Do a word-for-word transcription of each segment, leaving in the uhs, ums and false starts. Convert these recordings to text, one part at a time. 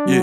Эй,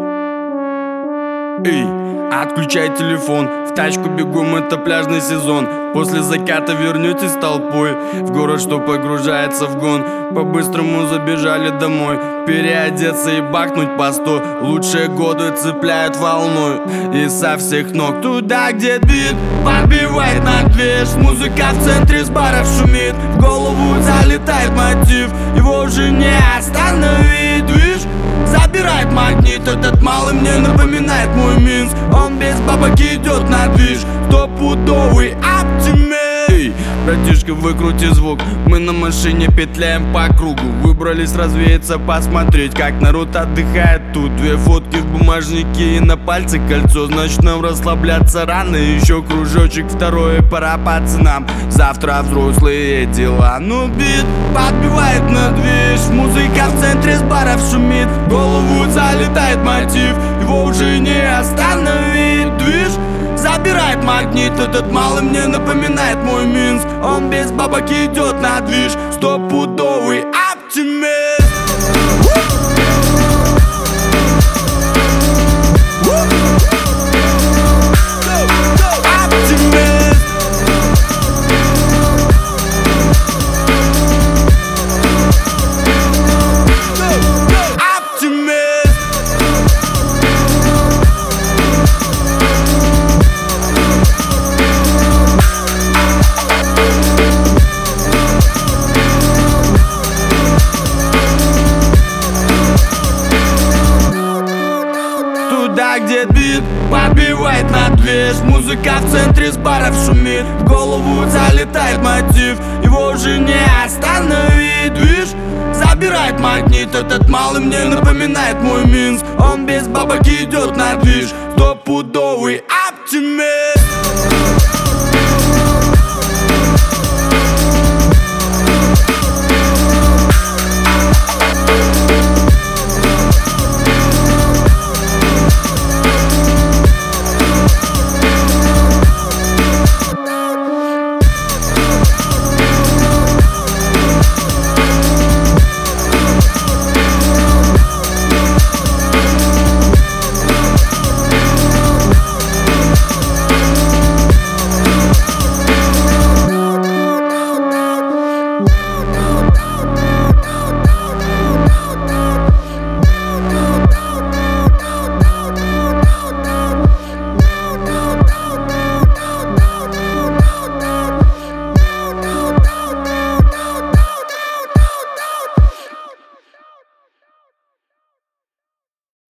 эй, отключай телефон, в тачку бегом, это пляжный сезон. После заката вернетесь толпой в город, что погружается в гон. По-быстрому забежали домой, переодеться и бахнуть по сто. Лучшие годы цепляют волной и со всех ног. Туда, где бит подбивает на движ, музыка в центре с баров шумит. В голову залетает мотив, его уже не остановить. Движ забирает магнит, этот малый мне напоминает мой Минск. Он без бабок идет на движ, стопудовый оптимист. Эй, братишка, выкрути звук, мы на машине петляем по кругу. Выбрались развеяться, посмотреть, как народ отдыхает тут. Две фотки в бумажнике и на пальце кольцо, значит нам расслабляться рано. Еще кружочек второй, пора пацанам, завтра взрослые дела. Ну бит подбивает на движ, музыка в центре с баров шумит. В голову залетает мотив, его уже не остановить. Движ забирает магнит, этот малый мне напоминает мой Минск. Он без бабок идет на движ, стопудовый оптимист. Туда, где бит подбивает на движ, музыка в центре с баров шумит. В голову залетает мотив, его уже не остановить. Движ забирает магнит, этот малый мне напоминает мой Минск. Он без бабок идет на движ, стопудовый оптимист.